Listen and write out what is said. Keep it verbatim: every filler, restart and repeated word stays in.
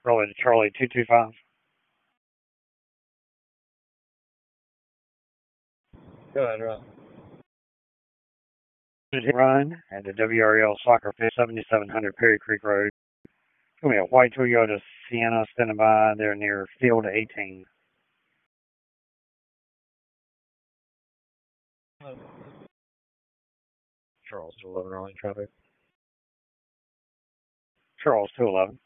Rolling to Charlie two two five. Go ahead, Rob. Run at the W R L Soccer Field, seventy-seven hundred Perry Creek Road. It's going to be a white Toyota Sienna standing by there near Field eighteen. Charles two eleven, Raleigh traffic. Charles two eleven.